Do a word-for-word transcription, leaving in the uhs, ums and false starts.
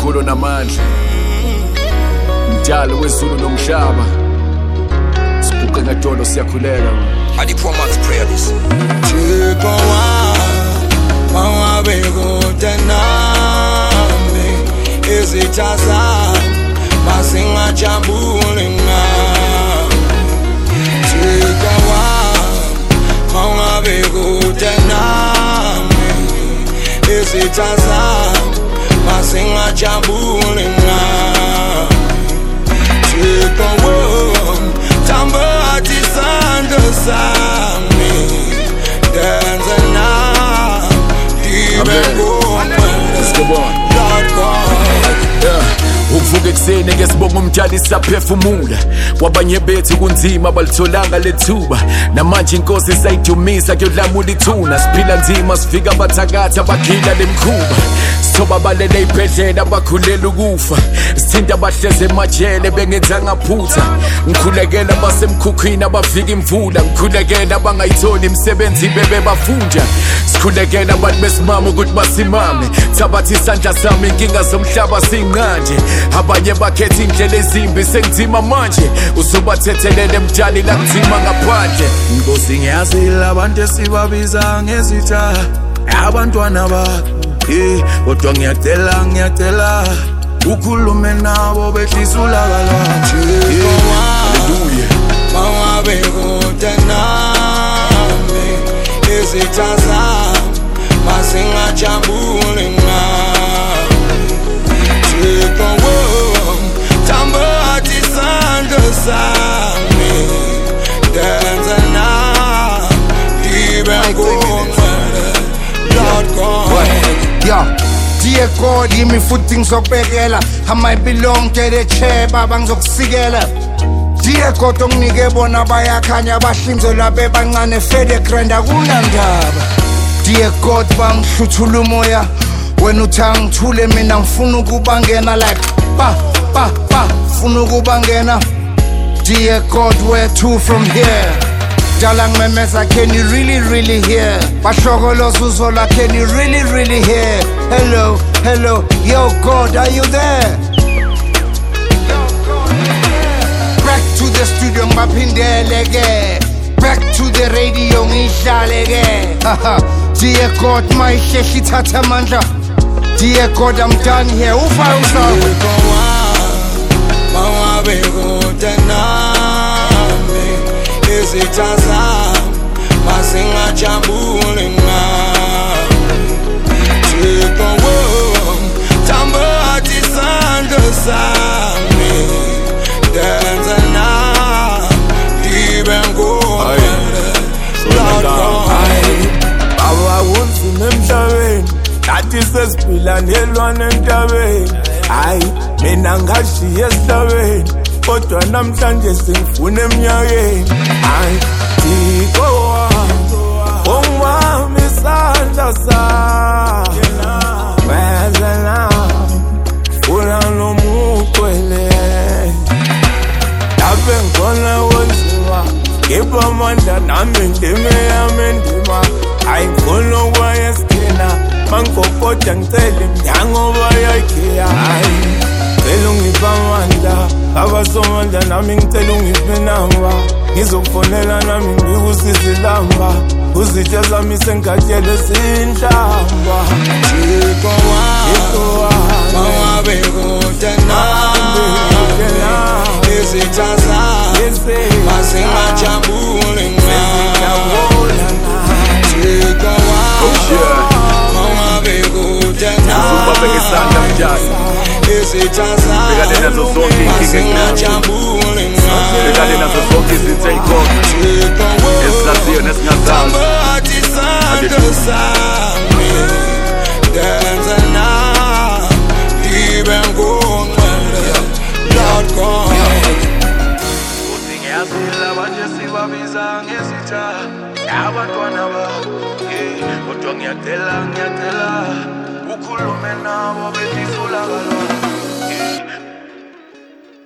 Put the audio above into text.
uNkulunkulu namandla, mdali wezulu nomhlaba, sibuke ngadolo siyakhuleka. And the poor man's prayer this. Chiko wa mawabe kutenami izitaza masinga jambule ngami. Chiko wa mawabe kutenami izitaza masinga jambule ngami. Chiko wa tamba atisando sami dance now even go let's go on. Yeah. Ukuvuka ekuseni ngesibonga umtshali saphefumula, kwabanye bethu kunzima balitholanga lethuba, namanje inkosi sayidumisa kuyodlamula ithuna. Siphila nzima sifika abathakatha bakhila lemkhuba, sithoba balele ibhedlela bakhulela ukufa, sithinta abahleze emajele bengenzanga phutha. Ngikhulekela basemkhukhwini abafika imvula, ngikhulekela abangayitholi imisebenzi bebe bafunja, sikhulekela abantu besimama ukuthi basimame. Thabatha isandla sami inkinga zomhlaba sinqanje, abanye bakhetha indlela ezimbi sengizima manje, usubathethelele mtshali la kunzima ngaphandle. Nkosi ngiyazila abantu esibabiza ngezitha abantwana bakho, eh kodwa ngiyacela ngiyacela ukhulume nabo behlisa ulaka lwakho. Hallelujah. Mawabe kutenami izitha zami masinga jambule ngami. Chiko wo tamba atisando sami dance now even go Lord God. Yeah. Dear God, give me footing sokubekela, I might belong to the chair baba ngizokusikela. Dear God, unginike bona bayakhanya bahlinzela bebancane fede grand akunandaba. Dear God, bangihluthula umoya wena uthanga ngithule mina ngifuna ukubangena like pa pa pa ngifuna ukubangena. Dear God, where to from here? Dala ngimemeza, can you really really hear? Bashokoloza uzola, can you really really hear? Hello, hello, yo God, are you there? Back to the studio ngibaphindeleke, back to the radio ngidlaleke. Dear God, mayihlehle ithatha amandla. Dear God, I'm done here. Ufa usapho mawabe kutenami izitha zami masinga jambule ngami. Chiko wo tamba atisando sami dance now even go Lord God. Baba wunzima emhlabeni, nathi sesiphila nelwane entabeni. Hayi mina ngashiya esihlabeni, kodwa namhlanje sengifuna eminyakeni. Hayi Chiko ongwami isandla sami wezela funa nomuqwele laphe ngkhona wenziwa ngipha amandla nami ndime yami ndima. Hayi ngifuna ukwaya esithina mangikokota ngicela iminyango bayayikhiya. Hayi ngicela ungiphe amandla abasomandla nami ngicela ungiphe inamba, ngizokufonela nami ngikusize ilamba, uzitha zami sengatyele zinhlamba. Chiko wa mawabe kutenami izitha zami masinga jambule ngami. Chiko wa mawabe kutenami izitha zami masinga jambule ngami. Chiko wa tamba atisando sami dance now even go Lord God. Ngiyazila manje sibabiza ngezitha abantwana bakho, kodwa ngiyacela ngiyacela ukhulume nabo behlisa ulaka lwakho.